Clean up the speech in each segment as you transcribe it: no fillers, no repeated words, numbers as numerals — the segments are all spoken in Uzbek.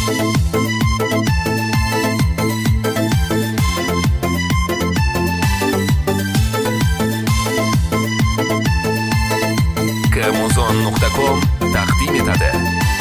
Kmozon.com taqdim etadi.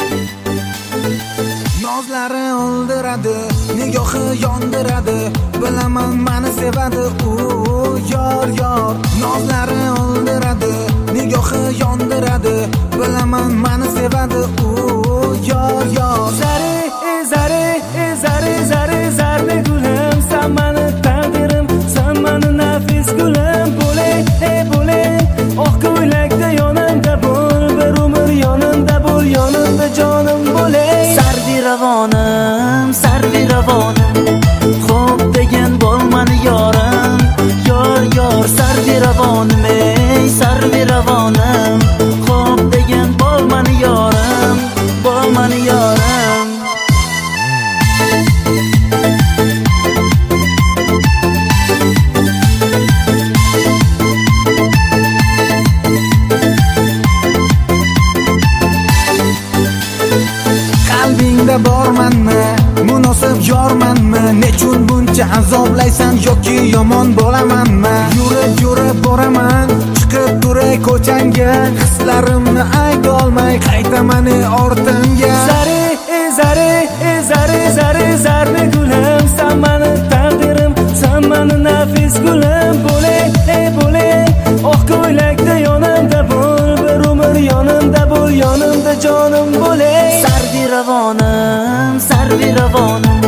Nozlari oldiradi, nigohi yondiradi, bilaman meni sevadi u yor yor. Nozlari oldiradi, nigohi yondiradi, bilaman meni sevadi u yor yor. Zari zari zari zari zarli gulim, sen meni taqdirim, sen meni nafis gulim. Bo'ling oq ko'ylakda yonimda bo'l, bir umr yonimda bo'l, yonimda jonim bo'ling. Sarvi ravonim, xo'p degan bo'lmani yorim, yor yor. Sarvi ravonim, ey sarvi ravonim, xo'p degan bo'lmani yorim, bo'lmani yorim. Qalbingda bormanmi, munosib yormanmi? Nechun buncha azoblaysan yoki yomon bo'lamanmi? Yurib boraman, chiqib turay ko'changga, hislarimni aytolmay qaytaman ortimga. Zari zarli gulim, sen meni taqdirim, sen meni nafis gulim. Bo'ling oq ko'ylakda yonimda bo'l, bir umr yonimda bo'l, yonimda jonim bo'ling. Sarvi ravonim,